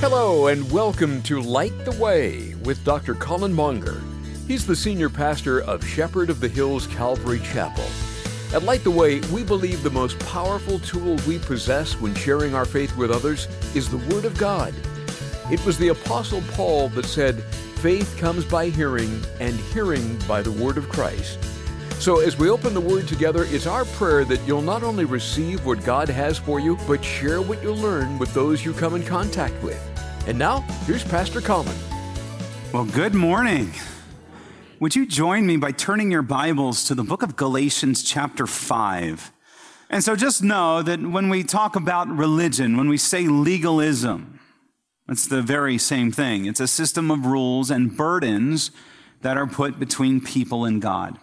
Hello and welcome to Light the Way with Dr. Colin Monger. He's the senior pastor of Shepherd of the Hills Calvary Chapel. At Light the Way, we believe the most powerful tool we possess when sharing our faith with others is the Word of God. It was the Apostle Paul that said, "Faith comes by hearing, and hearing by the Word of Christ." So as we open the Word together, it's our prayer that you'll not only receive what God has for you, but share what you learn with those you come in contact with. And now, here's Pastor Colin. Well, good morning. Would you join me by turning your Bibles to the book of Galatians chapter 5? And so just know that when we talk about religion, when we say legalism, it's the very same thing. It's a system of rules and burdens that are put between people and God.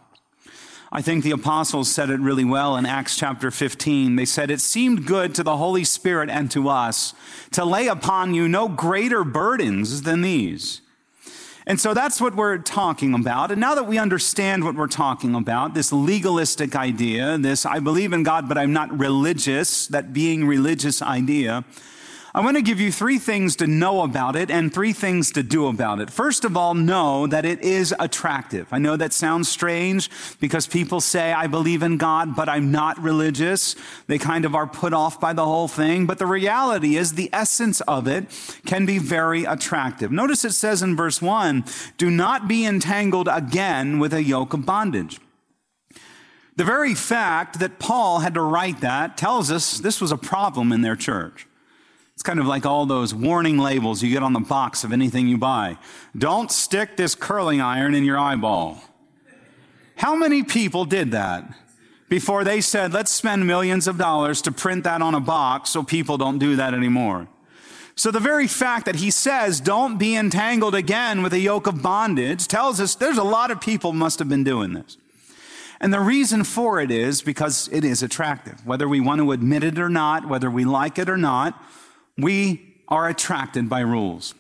I think the apostles said it really well in Acts chapter 15. They said, "It seemed good to the Holy Spirit and to us to lay upon you no greater burdens than these." And so that's what we're talking about. And now that we understand what we're talking about, this legalistic idea, this I believe in God, but I'm not religious, that being religious idea, I want to give you three things to know about it and three things to do about it. First of all, know that it is attractive. I know that sounds strange because people say, "I believe in God, but I'm not religious." They kind of are put off by the whole thing. But the reality is the essence of it can be very attractive. Notice it says in verse 1, "Do not be entangled again with a yoke of bondage." The very fact that Paul had to write that tells us this was a problem in their church. It's kind of like all those warning labels you get on the box of anything you buy. Don't stick this curling iron in your eyeball. How many people did that before they said, let's spend millions of dollars to print that on a box so people don't do that anymore? So the very fact that he says, don't be entangled again with a yoke of bondage tells us there's a lot of people must have been doing this. And the reason for it is because it is attractive. Whether we want to admit it or not, whether we like it or not, we are attracted by rules.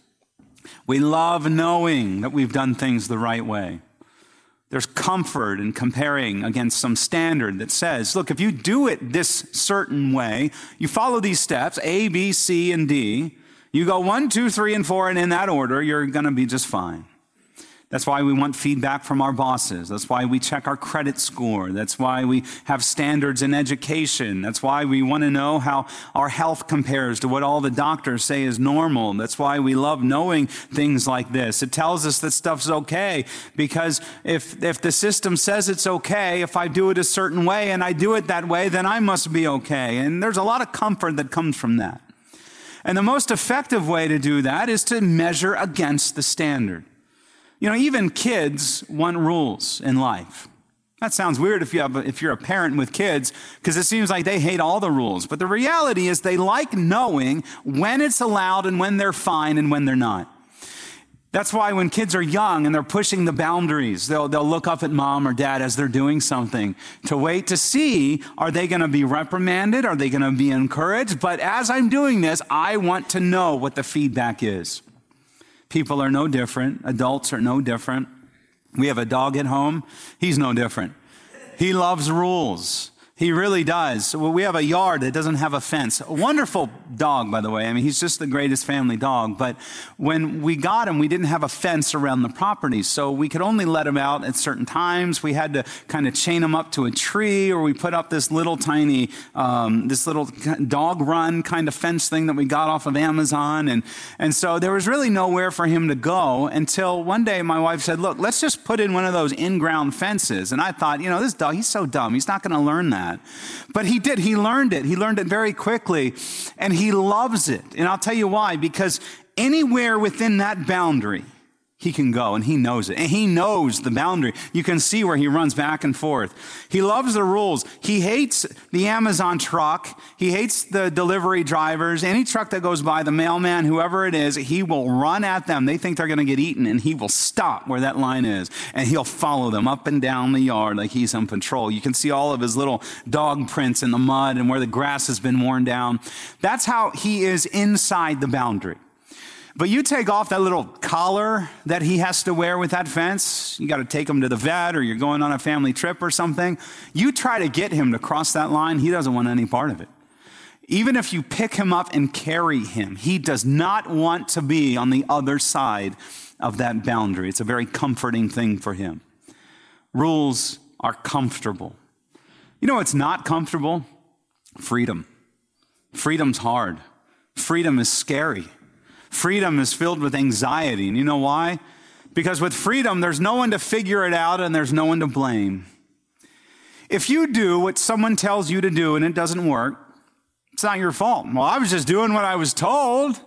We love knowing that we've done things the right way. There's comfort in comparing against some standard that says, look, if you do it this certain way, you follow these steps, A, B, C, and D, you go 1, 2, 3, and 4, and in that order, you're going to be just fine. That's why we want feedback from our bosses. That's why we check our credit score. That's why we have standards in education. That's why we want to know how our health compares to what all the doctors say is normal. That's why we love knowing things like this. It tells us that stuff's okay because if the system says it's okay, if I do it a certain way and I do it that way, then I must be okay. And there's a lot of comfort that comes from that. And the most effective way to do that is to measure against the standard. You know, even kids want rules in life. That sounds weird if you're a parent with kids, because it seems like they hate all the rules. But the reality is they like knowing when it's allowed and when they're fine and when they're not. That's why when kids are young and they're pushing the boundaries, they'll look up at mom or dad as they're doing something to wait to see, are they going to be reprimanded? Are they going to be encouraged? But as I'm doing this, I want to know what the feedback is. People are no different. Adults are no different. We have a dog at home. He's no different. He loves rules. He really does. Well, we have a yard that doesn't have a fence. A wonderful dog, by the way. I mean, he's just the greatest family dog. But when we got him, we didn't have a fence around the property. So we could only let him out at certain times. We had to kind of chain him up to a tree, or we put up this little tiny, this little dog run kind of fence thing that we got off of Amazon. And so there was really nowhere for him to go until one day my wife said, look, let's just put in one of those in-ground fences. And I thought, you know, this dog, he's so dumb. He's not going to learn that. But he did. He learned it. He learned it very quickly, and he loves it. And I'll tell you why. Because anywhere within that boundary, he can go, and he knows it. And he knows the boundary. You can see where he runs back and forth. He loves the rules. He hates the Amazon truck. He hates the delivery drivers. Any truck that goes by, the mailman, whoever it is, he will run at them. They think they're going to get eaten, and he will stop where that line is, and he'll follow them up and down the yard like he's on patrol. You can see all of his little dog prints in the mud and where the grass has been worn down. That's how he is inside the boundary. But you take off that little collar that he has to wear with that fence. You got to take him to the vet, or you're going on a family trip or something. You try to get him to cross that line. He doesn't want any part of it. Even if you pick him up and carry him, he does not want to be on the other side of that boundary. It's a very comforting thing for him. Rules are comfortable. You know what's not comfortable? Freedom. Freedom's hard. Freedom is scary. Freedom is filled with anxiety. And you know why? Because with freedom, there's no one to figure it out and there's no one to blame. If you do what someone tells you to do and it doesn't work, it's not your fault. Well, I was just doing what I was told.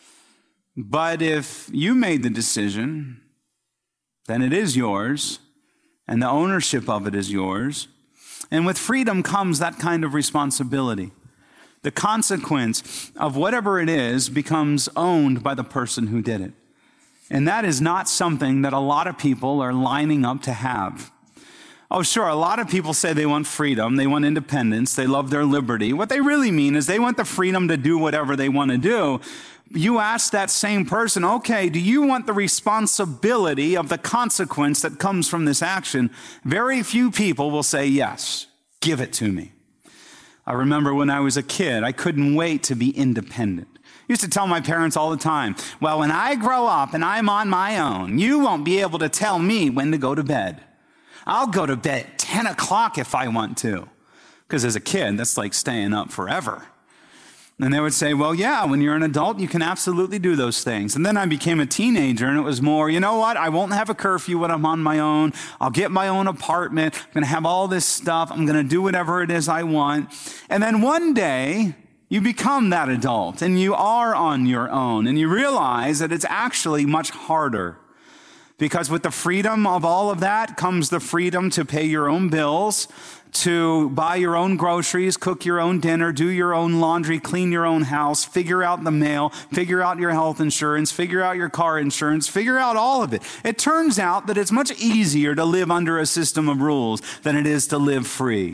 But if you made the decision, then it is yours, and the ownership of it is yours. And with freedom comes that kind of responsibility. The consequence of whatever it is becomes owned by the person who did it. And that is not something that a lot of people are lining up to have. Oh, sure, a lot of people say they want freedom, they want independence, they love their liberty. What they really mean is they want the freedom to do whatever they want to do. You ask that same person, okay, do you want the responsibility of the consequence that comes from this action? Very few people will say, yes, give it to me. I remember when I was a kid, I couldn't wait to be independent. I used to tell my parents all the time, well, when I grow up and I'm on my own, you won't be able to tell me when to go to bed. I'll go to bed at 10 o'clock if I want to. Because as a kid, that's like staying up forever. And they would say, well, yeah, when you're an adult, you can absolutely do those things. And then I became a teenager, and it was more, you know what? I won't have a curfew when I'm on my own. I'll get my own apartment. I'm going to have all this stuff. I'm going to do whatever it is I want. And then one day, you become that adult, and you are on your own, and you realize that it's actually much harder. Because with the freedom of all of that comes the freedom to pay your own bills, to buy your own groceries, cook your own dinner, do your own laundry, clean your own house, figure out the mail, figure out your health insurance, figure out your car insurance, figure out all of it. It turns out that it's much easier to live under a system of rules than it is to live free.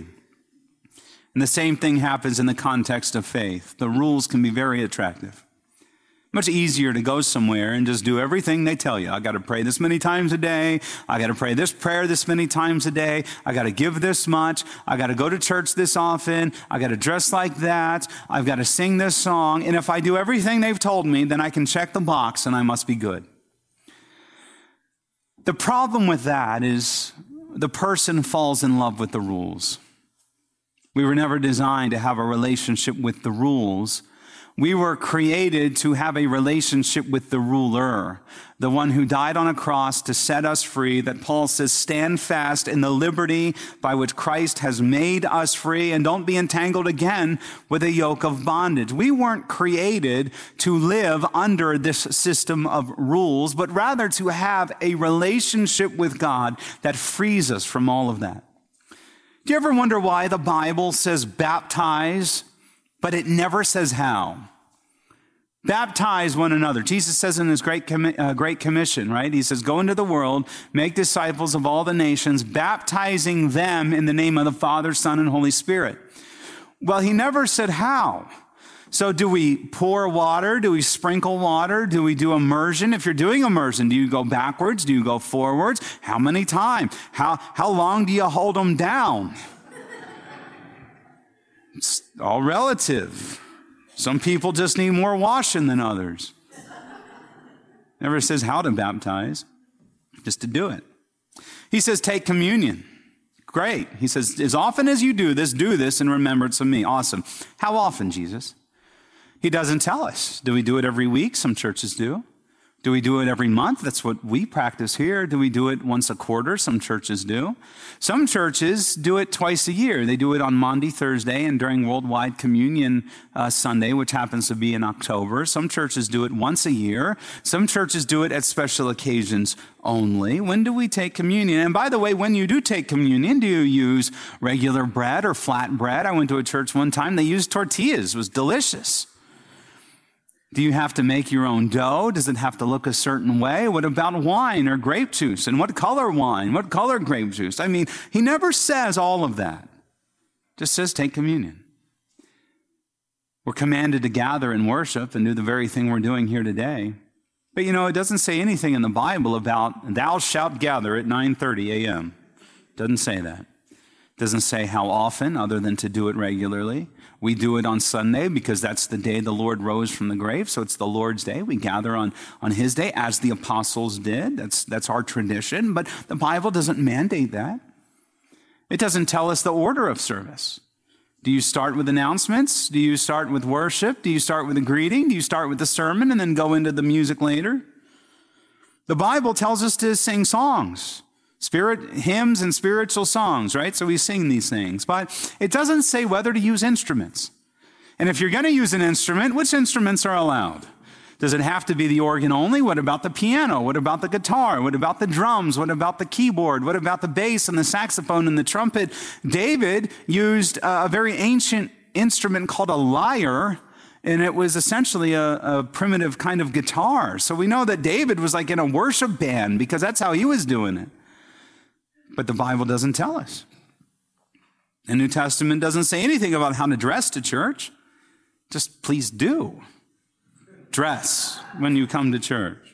And the same thing happens in the context of faith. The rules can be very attractive. Much easier to go somewhere and just do everything they tell you. I got to pray this many times a day. I got to pray this prayer this many times a day. I got to give this much. I got to go to church this often. I got to dress like that. I've got to sing this song. And if I do everything they've told me, then I can check the box and I must be good. The problem with that is the person falls in love with the rules. We were never designed to have a relationship with the rules. We were created to have a relationship with the ruler, the one who died on a cross to set us free, that Paul says, stand fast in the liberty by which Christ has made us free, and don't be entangled again with a yoke of bondage. We weren't created to live under this system of rules, but rather to have a relationship with God that frees us from all of that. Do you ever wonder why the Bible says baptize, but it never says how? Baptize one another. Jesus says in his Great Commission, right? He says, go into the world, make disciples of all the nations, baptizing them in the name of the Father, Son, and Holy Spirit. Well, he never said how. So do we pour water? Do we sprinkle water? Do we do immersion? If you're doing immersion, do you go backwards? Do you go forwards? How many times? How long do you hold them down? It's all relative. Some people just need more washing than others. Never says how to baptize, just to do it. He says, take communion. Great. He says, as often as you do this in remembrance of me. Awesome. How often, Jesus? He doesn't tell us. Do we do it every week? Some churches do. Do we do it every month? That's what we practice here. Do we do it once a quarter? Some churches do. Some churches do it twice a year. They do it on Maundy Thursday and during Worldwide Communion Sunday, which happens to be in October. Some churches do it once a year. Some churches do it at special occasions only. When do we take communion? And by the way, when you do take communion, do you use regular bread or flat bread? I went to a church one time. They used tortillas. It was delicious. Do you have to make your own dough? Does it have to look a certain way? What about wine or grape juice? And what color wine? What color grape juice? I mean, he never says all of that. Just says take communion. We're commanded to gather and worship and do the very thing we're doing here today. But you know, it doesn't say anything in the Bible about thou shalt gather at 9:30 a.m. It doesn't say that. Doesn't say how often, other than to do it regularly. We do it on Sunday because that's the day the Lord rose from the grave. So it's the Lord's day. We gather on his day as the apostles did. That's our tradition. But the Bible doesn't mandate that. It doesn't tell us the order of service. Do you start with announcements? Do you start with worship? Do you start with a greeting? Do you start with the sermon and then go into the music later? The Bible tells us to sing songs. Hymns and spiritual songs, right? So we sing these things, but it doesn't say whether to use instruments. And if you're going to use an instrument, which instruments are allowed? Does it have to be the organ only? What about the piano? What about the guitar? What about the drums? What about the keyboard? What about the bass and the saxophone and the trumpet? David used a very ancient instrument called a lyre, and it was essentially a primitive kind of guitar. So we know that David was like in a worship band because that's how he was doing it. But the Bible doesn't tell us. The New Testament doesn't say anything about how to dress to church. Just please do. Dress when you come to church.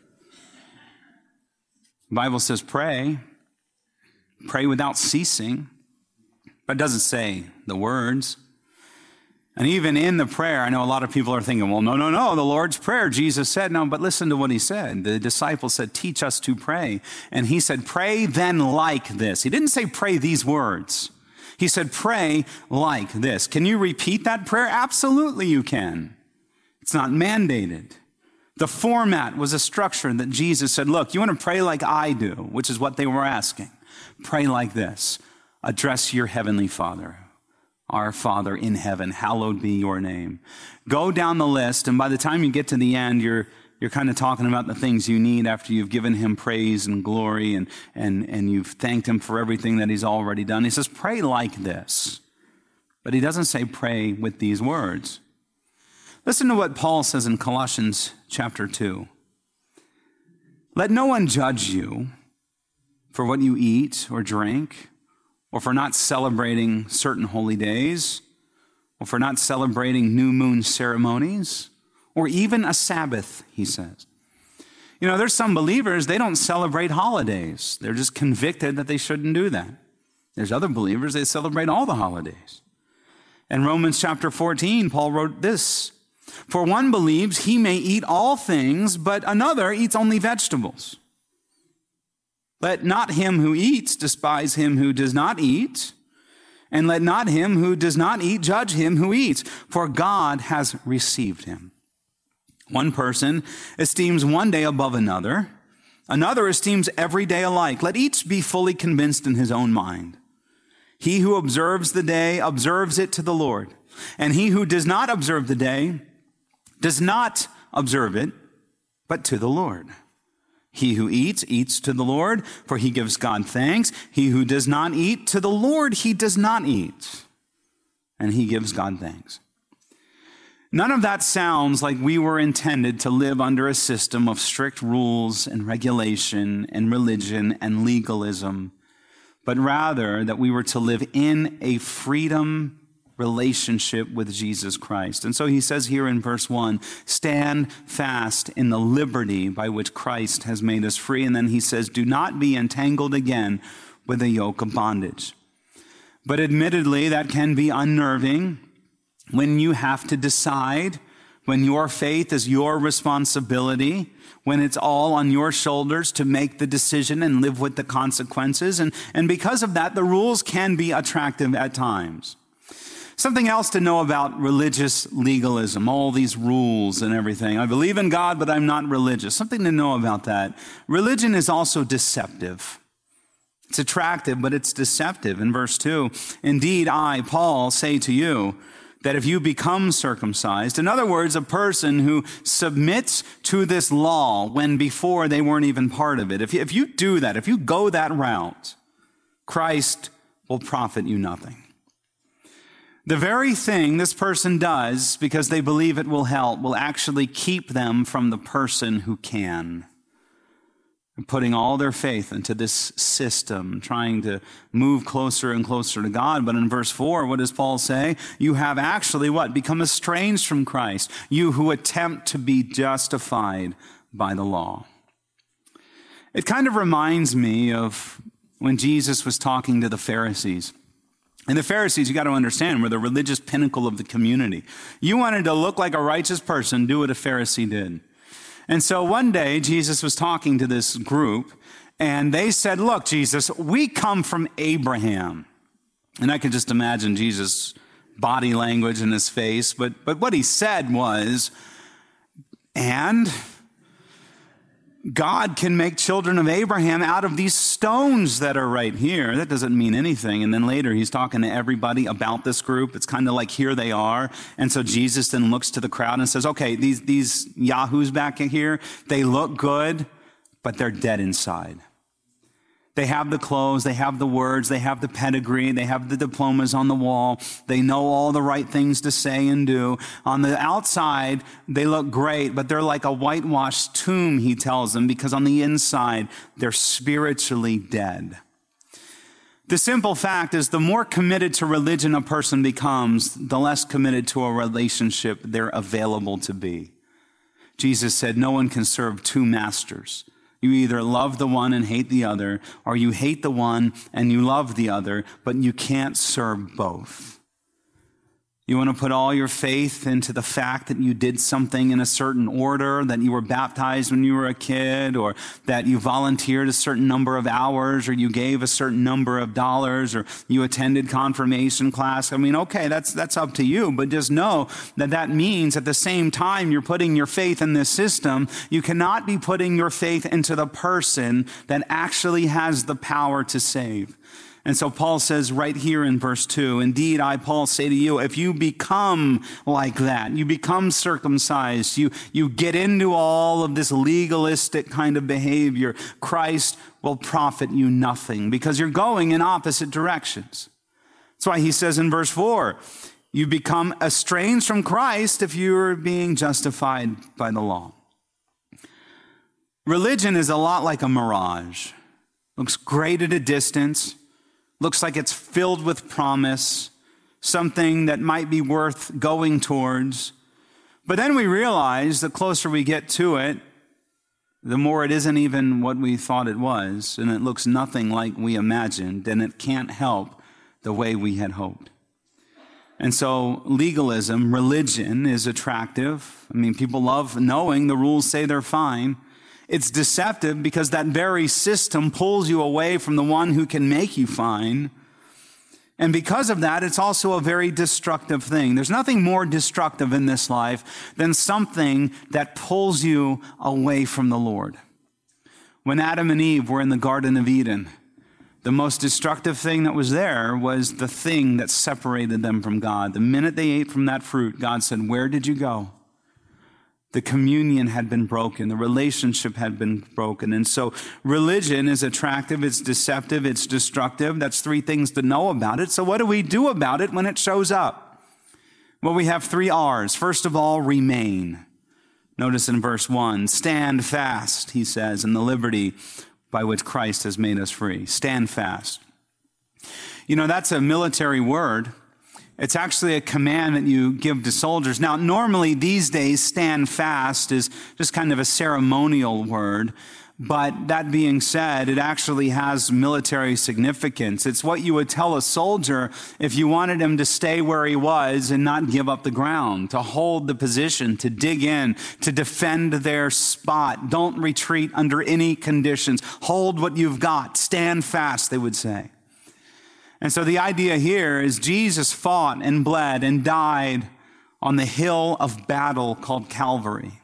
The Bible says pray. Pray without ceasing. But it doesn't say the words. And even in the prayer, I know a lot of people are thinking, well, no, the Lord's Prayer, Jesus said. No, but listen to what he said. The disciples said, teach us to pray. And he said, pray then like this. He didn't say pray these words. He said, pray like this. Can you repeat that prayer? Absolutely you can. It's not mandated. The format was a structure that Jesus said, look, you want to pray like I do, which is what they were asking. Pray like this. Address your heavenly Father. Our Father in heaven, hallowed be your name. Go down the list, and by the time you get to the end, you're kind of talking about the things you need after you've given him praise and glory and you've thanked him for everything that he's already done. He says, pray like this. But he doesn't say pray with these words. Listen to what Paul says in Colossians chapter 2. Let no one judge you for what you eat or drink, or for not celebrating certain holy days, or for not celebrating new moon ceremonies, or even a Sabbath, he says. You know, there's some believers, they don't celebrate holidays. They're just convicted that they shouldn't do that. There's other believers, they celebrate all the holidays. In Romans chapter 14, Paul wrote this, for one believes he may eat all things, but another eats only vegetables. Let not him who eats despise him who does not eat, and let not him who does not eat judge him who eats, for God has received him. One person esteems one day above another, another esteems every day alike. Let each be fully convinced in his own mind. He who observes the day observes it to the Lord, and he who does not observe the day does not observe it, but to the Lord. He who eats, eats to the Lord, for he gives God thanks. He who does not eat, to the Lord he does not eat, and he gives God thanks. None of that sounds like we were intended to live under a system of strict rules and regulation and religion and legalism, but rather that we were to live in a freedom relationship with Jesus Christ. And so he says here in verse 1, stand fast in the liberty by which Christ has made us free. And then he says, do not be entangled again with a yoke of bondage. But admittedly, that can be unnerving when you have to decide, when your faith is your responsibility, when it's all on your shoulders to make the decision and live with the consequences. And because of that, the rules can be attractive at times. Something else to know about religious legalism, all these rules and everything. I believe in God, but I'm not religious. Something to know about that. Religion is also deceptive. It's attractive, but it's deceptive. In verse 2, indeed, I, Paul, say to you that if you become circumcised, in other words, a person who submits to this law when before they weren't even part of it, if you do that, if you go that route, Christ will profit you nothing. The very thing this person does because they believe it will help will actually keep them from the person who can. They're putting all their faith into this system, trying to move closer and closer to God. But in verse 4, what does Paul say? You have actually what? Become estranged from Christ, you who attempt to be justified by the law. It kind of reminds me of when Jesus was talking to the Pharisees. And the Pharisees, you got to understand, were the religious pinnacle of the community. You wanted to look like a righteous person, do what a Pharisee did. And so one day, Jesus was talking to this group, and they said, look, Jesus, we come from Abraham. And I can just imagine Jesus' body language in his face, but what he said was, and God can make children of Abraham out of these stones that are right here. That doesn't mean anything. And then later he's talking to everybody about this group. It's kind of like, here they are. And so Jesus then looks to the crowd and says, okay, these yahoos back in here, they look good, but they're dead inside. They have the clothes, they have the words, they have the pedigree, they have the diplomas on the wall. They know all the right things to say and do. On the outside, they look great, but they're like a whitewashed tomb, he tells them, because on the inside, they're spiritually dead. The simple fact is, the more committed to religion a person becomes, the less committed to a relationship they're available to be. Jesus said, no one can serve two masters. You either love the one and hate the other, or you hate the one and you love the other, but you can't serve both. You want to put all your faith into the fact that you did something in a certain order, that you were baptized when you were a kid, or that you volunteered a certain number of hours, or you gave a certain number of dollars, or you attended confirmation class. I mean, okay, that's up to you, but just know that means at the same time you're putting your faith in this system, you cannot be putting your faith into the person that actually has the power to save. And so Paul says right here in verse 2, indeed, I, Paul, say to you, if you become like that, you become circumcised, you get into all of this legalistic kind of behavior, Christ will profit you nothing, because you're going in opposite directions. That's why he says in verse 4, you become estranged from Christ if you're being justified by the law. Religion is a lot like a mirage. Looks great at a distance. Looks like it's filled with promise, something that might be worth going towards. But then we realize the closer we get to it, the more it isn't even what we thought it was, and it looks nothing like we imagined, and it can't help the way we had hoped. And so legalism, religion, is attractive. I mean, people love knowing the rules say they're fine. It's deceptive because that very system pulls you away from the one who can make you fine. And because of that, it's also a very destructive thing. There's nothing more destructive in this life than something that pulls you away from the Lord. When Adam and Eve were in the Garden of Eden, the most destructive thing that was there was the thing that separated them from God. The minute they ate from that fruit, God said, where did you go? The communion had been broken. The relationship had been broken. And so religion is attractive, it's deceptive, it's destructive. That's three things to know about it. So what do we do about it when it shows up? Well, we have 3 R's. First of all, remain. Notice in verse 1, stand fast, he says, in the liberty by which Christ has made us free. Stand fast. You know, that's a military word. It's actually a command that you give to soldiers. Now, normally these days, stand fast is just kind of a ceremonial word. But that being said, it actually has military significance. It's what you would tell a soldier if you wanted him to stay where he was and not give up the ground, to hold the position, to dig in, to defend their spot. Don't retreat under any conditions. Hold what you've got. Stand fast, they would say. And so the idea here is Jesus fought and bled and died on the hill of battle called Calvary.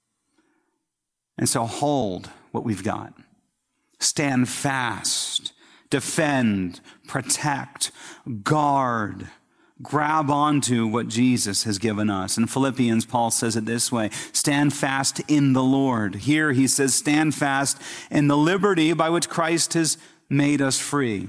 And so hold what we've got. Stand fast, defend, protect, guard, grab onto what Jesus has given us. In Philippians, Paul says it this way, stand fast in the Lord. Here he says, stand fast in the liberty by which Christ has made us free.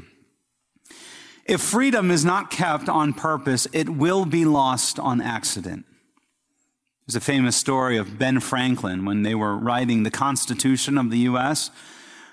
If freedom is not kept on purpose, it will be lost on accident. There's a famous story of Ben Franklin when they were writing the Constitution of the U.S.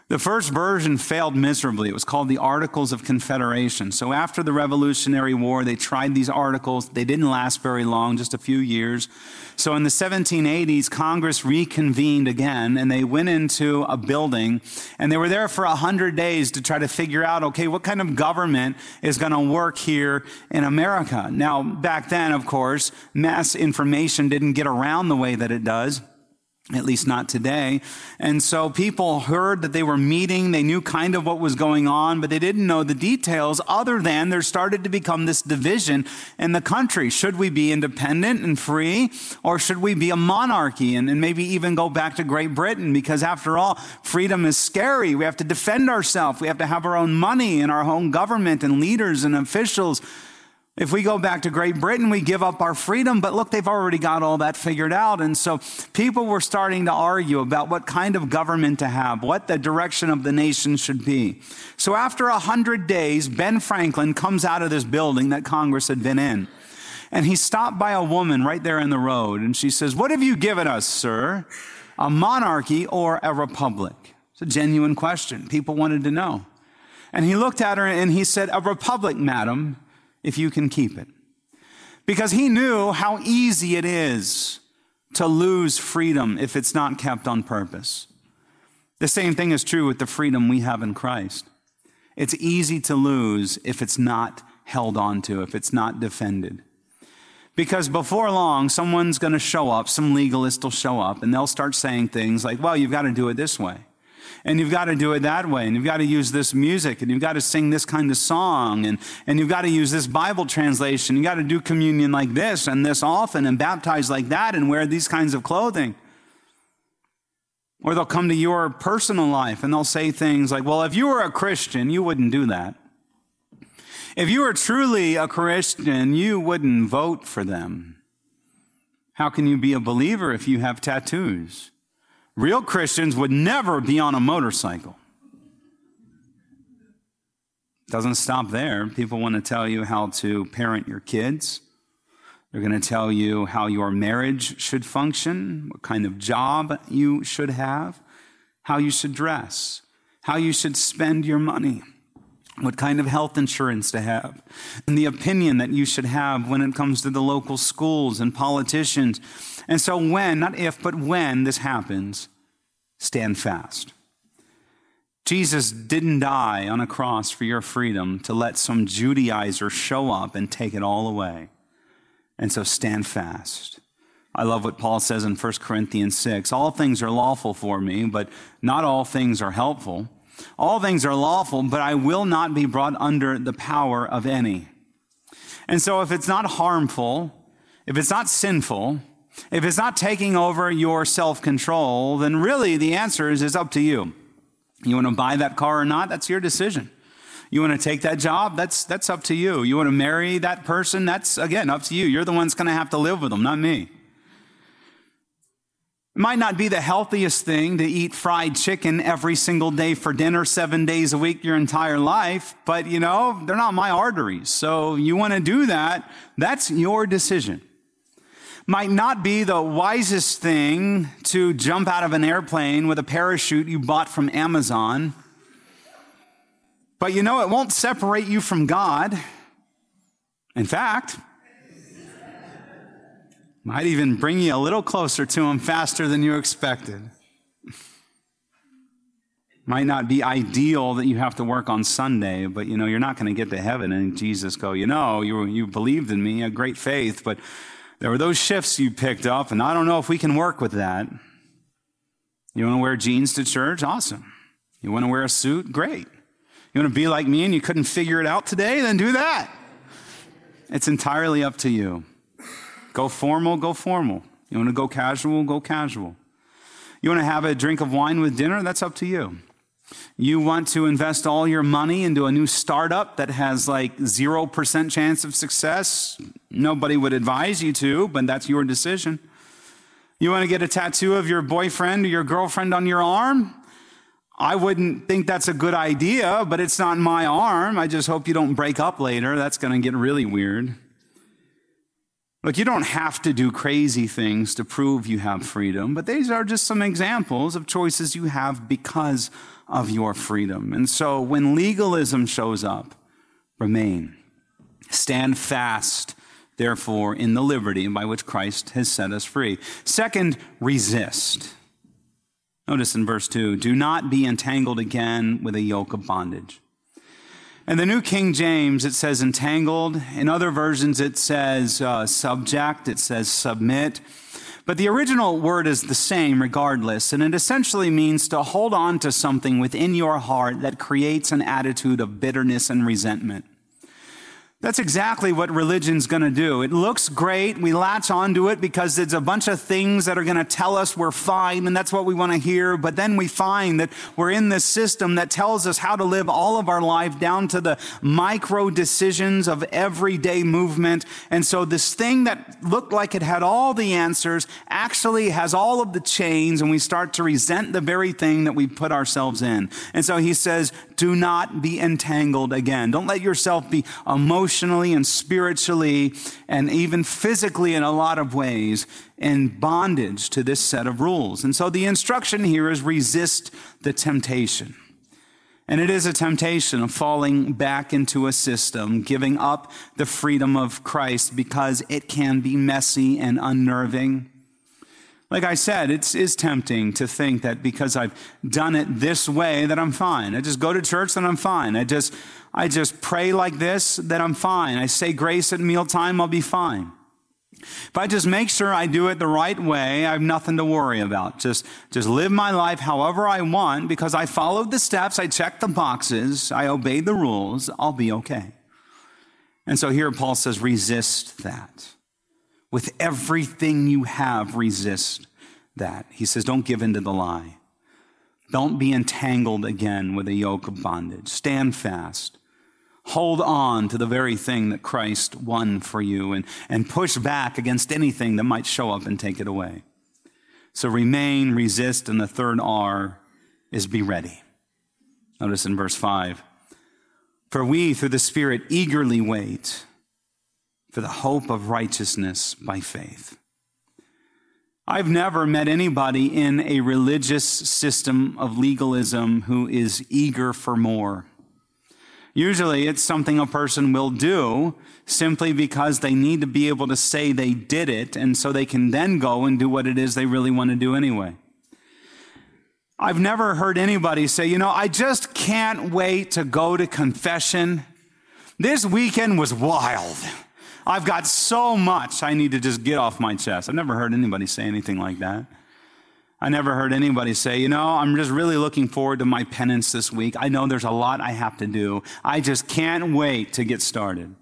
The first version failed miserably. It was called the Articles of Confederation. So after the Revolutionary War, they tried these articles. They didn't last very long, just a few years. So in the 1780s, Congress reconvened again, and they went into a building, and they were there for 100 days to try to figure out, okay, what kind of government is going to work here in America? Now, back then, of course, mass information didn't get around the way that it does. At least not today. And so people heard that they were meeting. They knew kind of what was going on, but they didn't know the details other than there started to become this division in the country. Should we be independent and free, or should we be a monarchy and maybe even go back to Great Britain? Because after all, freedom is scary. We have to defend ourselves. We have to have our own money and our own government and leaders and officials. If we go back to Great Britain, we give up our freedom, but look, they've already got all that figured out. And so people were starting to argue about what kind of government to have, what the direction of the nation should be. So after 100 days, Ben Franklin comes out of this building that Congress had been in. And he's stopped by a woman right there in the road. And she says, "What have you given us, sir? A monarchy or a republic?" It's a genuine question. People wanted to know. And he looked at her and he said, "A republic, madam, if you can keep it." Because he knew how easy it is to lose freedom if it's not kept on purpose. The same thing is true with the freedom we have in Christ. It's easy to lose if it's not held on to, if it's not defended. Because before long, someone's going to show up, some legalist will show up, and they'll start saying things like, well, you've got to do it this way. And you've got to do it that way, and you've got to use this music, and you've got to sing this kind of song, and you've got to use this Bible translation. You've got to do communion like this and this often, and baptize like that, and wear these kinds of clothing. Or they'll come to your personal life, and they'll say things like, well, if you were a Christian, you wouldn't do that. If you were truly a Christian, you wouldn't vote for them. How can you be a believer if you have tattoos? Real Christians would never be on a motorcycle. Doesn't stop there. People want to tell you how to parent your kids. They're going to tell you how your marriage should function, what kind of job you should have, how you should dress, how you should spend your money, what kind of health insurance to have, and the opinion that you should have when it comes to the local schools and politicians. And so when, not if, but when this happens, stand fast. Jesus didn't die on a cross for your freedom to let some Judaizer show up and take it all away. And so stand fast. I love what Paul says in 1 Corinthians 6. All things are lawful for me, but not all things are helpful. All things are lawful, but I will not be brought under the power of any. And so if it's not harmful, if it's not sinful, if it's not taking over your self-control, then really the answer is up to you. You want to buy that car or not? That's your decision. You want to take that job? That's up to you. You want to marry that person? That's, again, up to you. You're the one that's going to have to live with them, not me. It might not be the healthiest thing to eat fried chicken every single day for dinner, 7 days a week, your entire life, but they're not my arteries. So you want to do that, that's your decision. Might not be the wisest thing to jump out of an airplane with a parachute you bought from Amazon, but it won't separate you from God. In fact, might even bring you a little closer to him faster than you expected. Might not be ideal that you have to work on Sunday, but you're not going to get to heaven and Jesus go, you believed in me, a great faith, but there were those shifts you picked up, and I don't know if we can work with that. You want to wear jeans to church? Awesome. You want to wear a suit? Great. You want to be like me and you couldn't figure it out today? Then do that. It's entirely up to you. Go formal, go formal. You want to go casual, go casual. You want to have a drink of wine with dinner? That's up to you. You want to invest all your money into a new startup that has 0% chance of success? Nobody would advise you to, but that's your decision. You want to get a tattoo of your boyfriend or your girlfriend on your arm? I wouldn't think that's a good idea, but it's not my arm. I just hope you don't break up later. That's going to get really weird. Look, you don't have to do crazy things to prove you have freedom, but these are just some examples of choices you have because of your freedom. And so when legalism shows up, remain. Stand fast, therefore, in the liberty by which Christ has set us free. Second, resist. Notice in verse 2, do not be entangled again with a yoke of bondage. In the New King James, it says entangled. In other versions, it says subject, it says submit. But the original word is the same regardless, and it essentially means to hold on to something within your heart that creates an attitude of bitterness and resentment. That's exactly what religion's going to do. It looks great. We latch onto it because it's a bunch of things that are going to tell us we're fine, and that's what we want to hear. But then we find that we're in this system that tells us how to live all of our life down to the micro decisions of everyday movement. And so this thing that looked like it had all the answers actually has all of the chains, and we start to resent the very thing that we put ourselves in. And so he says, do not be entangled again. Don't let yourself be emotionally and spiritually and even physically in a lot of ways in bondage to this set of rules. And so the instruction here is resist the temptation. And it is a temptation of falling back into a system, giving up the freedom of Christ because it can be messy and unnerving. Like I said, it is tempting to think that because I've done it this way that I'm fine. I just go to church, then I'm fine. I just pray like this, that I'm fine. I say grace at mealtime, I'll be fine. If I just make sure I do it the right way, I have nothing to worry about. Just live my life however I want because I followed the steps, I checked the boxes, I obeyed the rules, I'll be okay. And so here Paul says, resist that. With everything you have, resist that. He says, don't give in to the lie. Don't be entangled again with a yoke of bondage. Stand fast. Hold on to the very thing that Christ won for you and push back against anything that might show up and take it away. So remain, resist, and the third R is be ready. Notice in verse 5, for we through the Spirit eagerly wait for the hope of righteousness by faith. I've never met anybody in a religious system of legalism who is eager for more. Usually it's something a person will do simply because they need to be able to say they did it, and so they can then go and do what it is they really want to do anyway. I've never heard anybody say, I just can't wait to go to confession. This weekend was wild. I've got so much I need to just get off my chest. I've never heard anybody say anything like that. I never heard anybody say, I'm just really looking forward to my penance this week. I know there's a lot I have to do. I just can't wait to get started.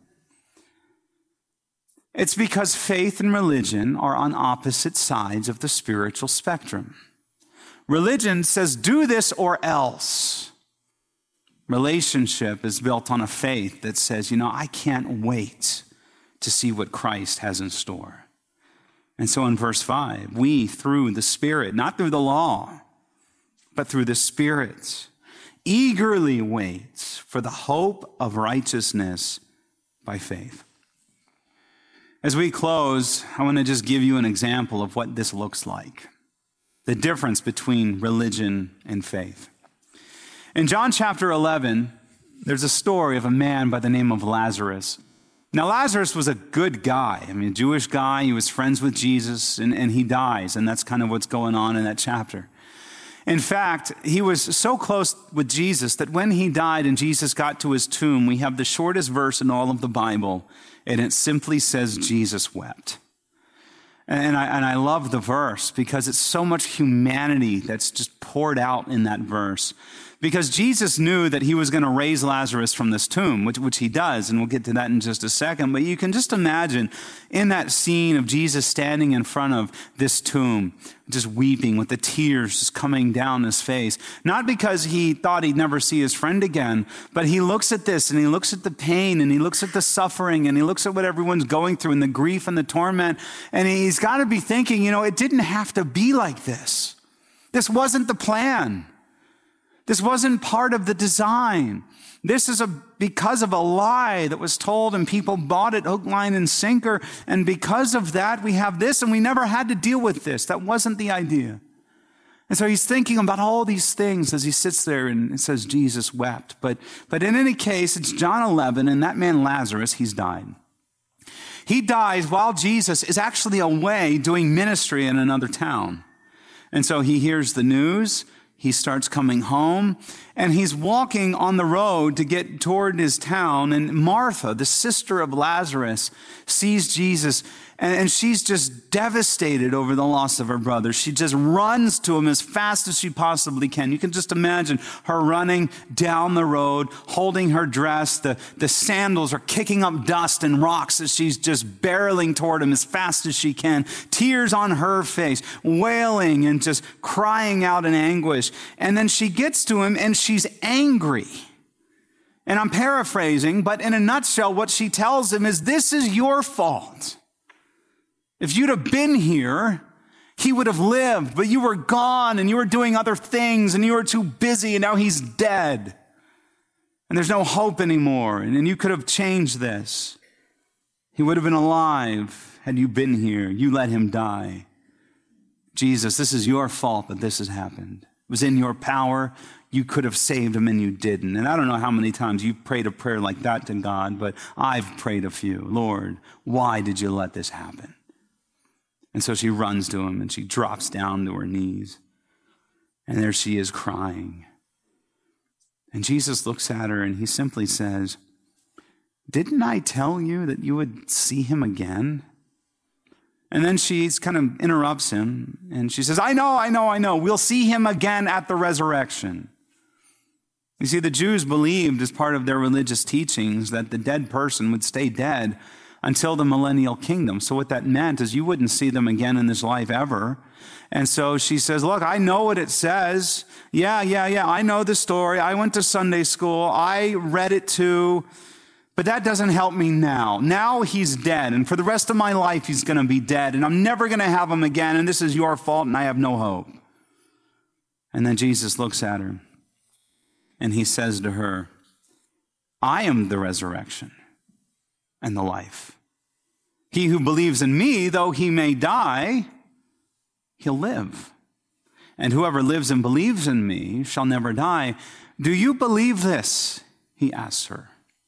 It's because faith and religion are on opposite sides of the spiritual spectrum. Religion says, do this or else. Relationship is built on a faith that says, I can't wait to see what Christ has in store. And so in verse 5, we through the Spirit, not through the law, but through the Spirit, eagerly wait for the hope of righteousness by faith. As we close, I want to just give you an example of what this looks like. The difference between religion and faith. In John chapter 11, there's a story of a man by the name of Lazarus. Now, Lazarus was a good guy. A Jewish guy. He was friends with Jesus, and he dies, and that's kind of what's going on in that chapter. In fact, he was so close with Jesus that when he died and Jesus got to his tomb, we have the shortest verse in all of the Bible, and it simply says, Jesus wept. And I love the verse because it's so much humanity that's just poured out in that verse. Because Jesus knew that he was going to raise Lazarus from this tomb, which he does, and we'll get to that in just a second. But you can just imagine in that scene of Jesus standing in front of this tomb, just weeping with the tears just coming down his face. Not because he thought he'd never see his friend again, but he looks at this and he looks at the pain and he looks at the suffering and he looks at what everyone's going through and the grief and the torment. And he's got to be thinking, it didn't have to be like this. This wasn't the plan. This wasn't part of the design. This is because of a lie that was told and people bought it hook, line, and sinker. And because of that, we have this and we never had to deal with this. That wasn't the idea. And so he's thinking about all these things as he sits there and it says Jesus wept. But in any case, it's John 11 and that man Lazarus, he's died. He dies while Jesus is actually away doing ministry in another town. And so he hears the news. He starts coming home and he's walking on the road to get toward his town. And Martha, the sister of Lazarus, sees Jesus and she's just devastated over the loss of her brother. She just runs to him as fast as she possibly can. You can just imagine her running down the road, holding her dress. The sandals are kicking up dust and rocks as she's just barreling toward him as fast as she can. Tears on her face, wailing and just crying out in anguish. And then she gets to him and she's angry. And I'm paraphrasing, but in a nutshell, what she tells him is, this is your fault. If you'd have been here, he would have lived, but you were gone and you were doing other things and you were too busy and now he's dead. And there's no hope anymore. And you could have changed this. He would have been alive had you been here. You let him die. Jesus, this is your fault that this has happened. It was in your power. You could have saved him and you didn't. And I don't know how many times you prayed a prayer like that to God, but I've prayed a few. Lord, why did you let this happen? And so she runs to him and she drops down to her knees. And there she is crying. And Jesus looks at her and he simply says, didn't I tell you that you would see him again? And then she kind of interrupts him and she says, I know. We'll see him again at the resurrection. You see, the Jews believed as part of their religious teachings that the dead person would stay dead until the millennial kingdom. So what that meant is you wouldn't see them again in this life ever. And so she says, look, I know what it says. Yeah. I know the story. I went to Sunday school. I read it too. But that doesn't help me now. Now he's dead. And for the rest of my life, he's going to be dead. And I'm never going to have him again. And this is your fault. And I have no hope. And then Jesus looks at her. And he says to her, I am the resurrection and the life. He who believes in me, though he may die, he'll live. And whoever lives and believes in me shall never die. Do you believe this? He asks her.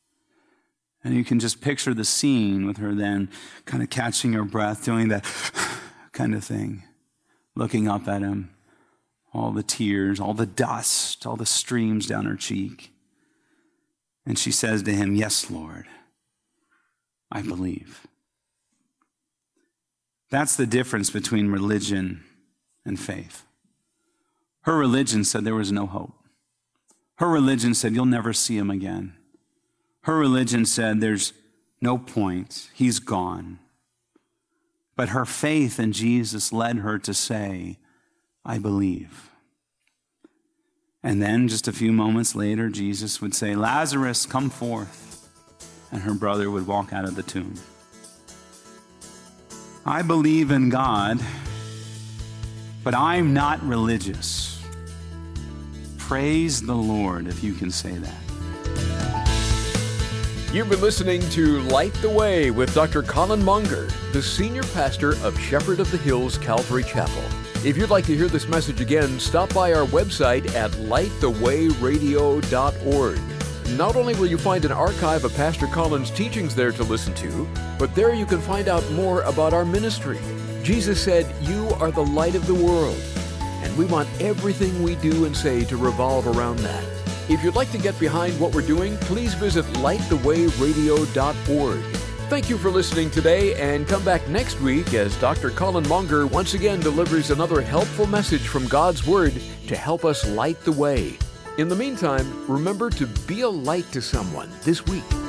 And you can just picture the scene with her then kind of catching her breath, doing that kind of thing, looking up at him, all the tears, all the dust, all the streams down her cheek. And she says to him, yes, Lord, I believe. That's the difference between religion and faith. Her religion said there was no hope. Her religion said you'll never see him again. Her religion said there's no point. He's gone. But her faith in Jesus led her to say, I believe. And then just a few moments later, Jesus would say, Lazarus, come forth. And her brother would walk out of the tomb. I believe in God, but I'm not religious. Praise the Lord if you can say that. You've been listening to Light the Way with Dr. Colin Munger, the senior pastor of Shepherd of the Hills Calvary Chapel. If you'd like to hear this message again, stop by our website at lightthewayradio.org. Not only will you find an archive of Pastor Colin's teachings there to listen to, but there you can find out more about our ministry. Jesus said, you are the light of the world, and we want everything we do and say to revolve around that. If you'd like to get behind what we're doing, please visit lightthewayradio.org. Thank you for listening today, and come back next week as Dr. Colin Munger once again delivers another helpful message from God's Word to help us light the way. In the meantime, remember to be a light to someone this week.